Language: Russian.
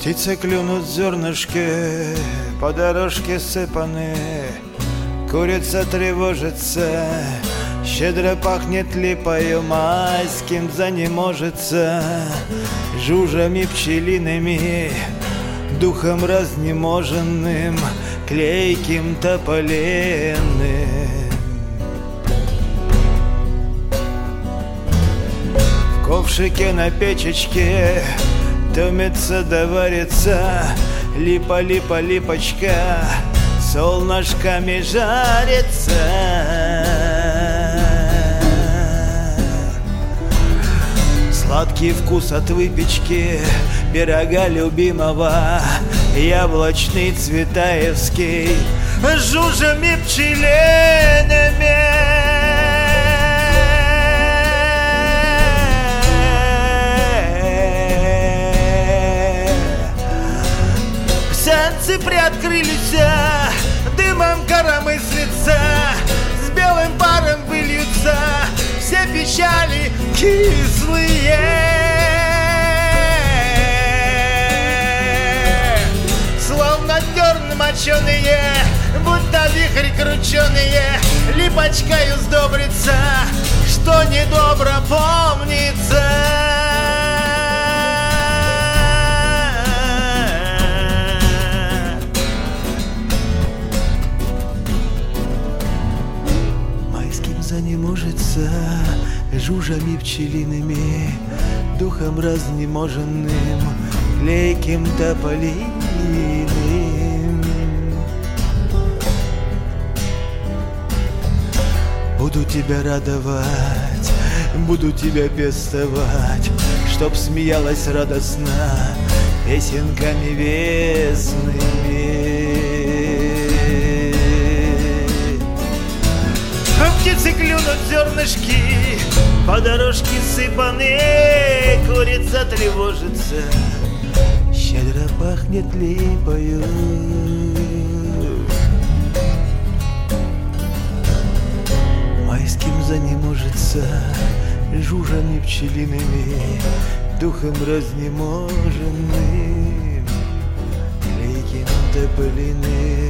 Птицы клюнут зернышки, по дорожке сыпаны. Курица тревожится, щедро пахнет липою, майским занеможется, жужжами пчелиными, духом разнеможенным, клейким тополиным. В ковшике на печечке томится да варится, липа, липа, липочка, солнышками жарится. Сладкий вкус от выпечки, пирога любимого, яблочный цветаевский, жужжами пчелиными. Сенцы приоткрылись, дымом коромыслица, с белым паром выльются все печали кислые. Словно дерн моченые, будто вихрь крученые, липочкою сдобрится, что недобро помнится. Занеможется, жужжами пчелиными, духом разнеможенным, клейким тополиным. Буду тебя радовать, буду тебя пестовать, чтоб смеялась радостно песенками весными. Птицы клюнут зернышки, по дорожке сыпаны. Курица тревожится, щедро пахнет липою. Майским занеможется, жужжами пчелиными, духом разнеможенным, клейким тополиным.